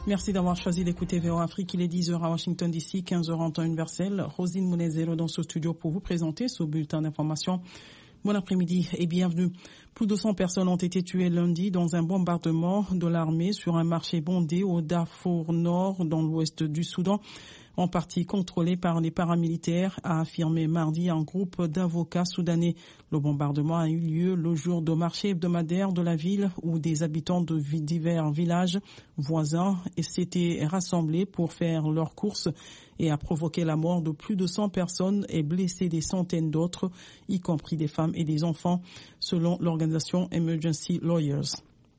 Merci d'avoir choisi d'écouter VOA Afrique. Il est 10h à Washington DC, 15h en temps universel. Rosine Mounezero dans ce studio pour vous présenter ce bulletin d'information. Bon après-midi et bienvenue. Plus de 100 personnes ont été tuées lundi dans un bombardement de l'armée sur un marché bondé au Darfour Nord, dans l'ouest du Soudan, en partie contrôlé par les paramilitaires, a affirmé mardi un groupe d'avocats soudanais. Le bombardement a eu lieu le jour de marché hebdomadaire de la ville où des habitants de divers villages voisins s'étaient rassemblés pour faire leurs courses et a provoqué la mort de plus de 100 personnes et blessé des centaines d'autres, y compris des femmes et des enfants, selon l'organisation Emergency Lawyers.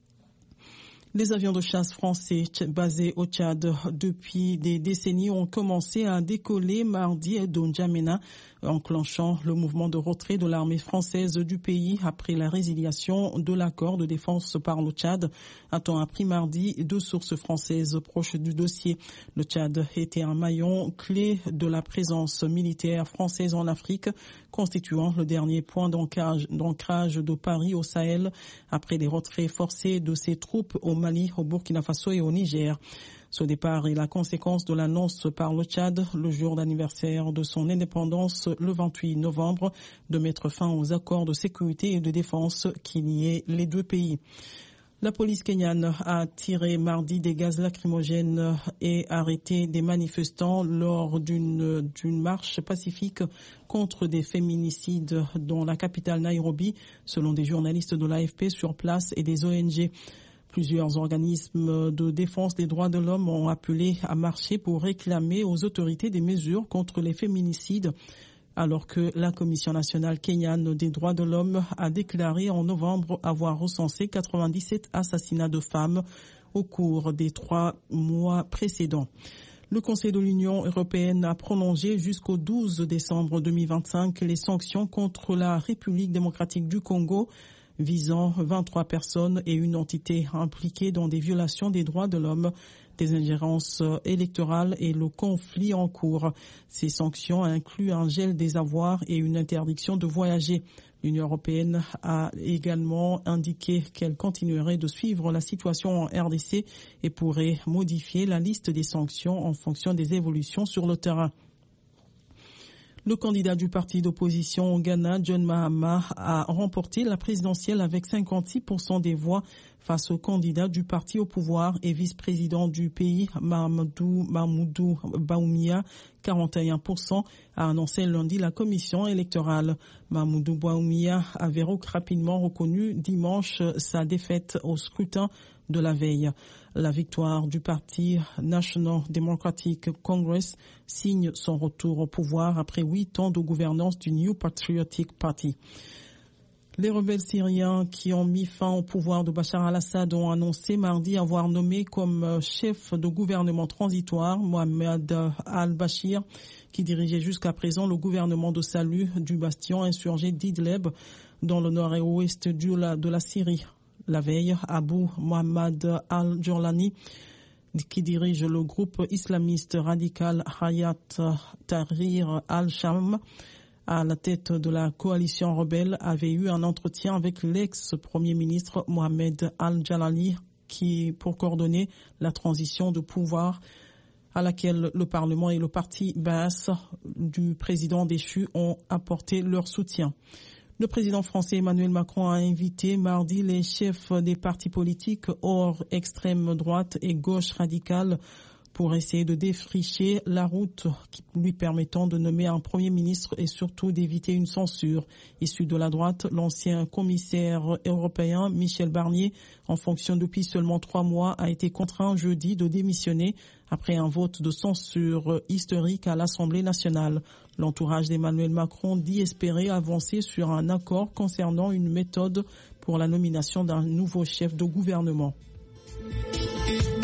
Les avions de chasse français basés au Tchad depuis des décennies ont commencé à décoller mardi de N'Djamena, enclenchant le mouvement de retrait de l'armée française du pays après la résiliation de l'accord de défense par le Tchad, a-t-on appris mardi de sources françaises proches du dossier. Le Tchad était un maillon clé de la présence militaire française en Afrique, constituant le dernier point d'ancrage de Paris au Sahel après des retraits forcés de ses troupes au Mali, au Burkina Faso et au Niger. Ce départ est la conséquence de l'annonce par le Tchad, le jour d'anniversaire de son indépendance, le 28 novembre, de mettre fin aux accords de sécurité et de défense qui liaient les deux pays. La police kenyane a tiré mardi des gaz lacrymogènes et arrêté des manifestants lors d'une marche pacifique contre des féminicides dans la capitale Nairobi, selon des journalistes de l'AFP sur place et des ONG. Plusieurs organismes de défense des droits de l'homme ont appelé à marcher pour réclamer aux autorités des mesures contre les féminicides, alors que la Commission nationale kenyane des droits de l'homme a déclaré en novembre avoir recensé 97 assassinats de femmes au cours des 3 mois précédents. Le Conseil de l'Union européenne a prolongé jusqu'au 12 décembre 2025 les sanctions contre la République démocratique du Congo, visant 23 personnes et une entité impliquées dans des violations des droits de l'homme, des ingérences électorales et le conflit en cours. Ces sanctions incluent un gel des avoirs et une interdiction de voyager. L'Union européenne a également indiqué qu'elle continuerait de suivre la situation en RDC et pourrait modifier la liste des sanctions en fonction des évolutions sur le terrain. Le candidat du parti d'opposition au Ghana, John Mahama, a remporté la présidentielle avec 56% des voix face au candidat du parti au pouvoir et vice-président du pays, Mahamadou Bawumia, 41%, a annoncé lundi la commission électorale. Mahamadou Bawumia avait rapidement reconnu dimanche sa défaite au scrutin de la veille. La victoire du parti National Democratic Congress signe son retour au pouvoir après 8 ans de gouvernance du New Patriotic Party. Les rebelles syriens qui ont mis fin au pouvoir de Bachar al-Assad ont annoncé mardi avoir nommé comme chef de gouvernement transitoire Mohamed al-Bashir, qui dirigeait jusqu'à présent le gouvernement de salut du bastion insurgé d'Idleb dans le nord et ouest de la Syrie. La veille, Abu Mohamed al-Jurlani, qui dirige le groupe islamiste radical Hayat Tahrir al-Sham, à la tête de la coalition rebelle, avait eu un entretien avec l'ex-premier ministre Mohamed al-Jalali pour coordonner la transition de pouvoir à laquelle le Parlement et le parti Baas du président déchu ont apporté leur soutien. Le président français Emmanuel Macron a invité mardi les chefs des partis politiques hors extrême droite et gauche radicale pour essayer de défricher la route lui permettant de nommer un premier ministre et surtout d'éviter une censure. Issu de la droite, l'ancien commissaire européen Michel Barnier, en fonction depuis seulement 3 mois, a été contraint jeudi de démissionner après un vote de censure historique à l'Assemblée nationale. L'entourage d'Emmanuel Macron dit espérer avancer sur un accord concernant une méthode pour la nomination d'un nouveau chef de gouvernement.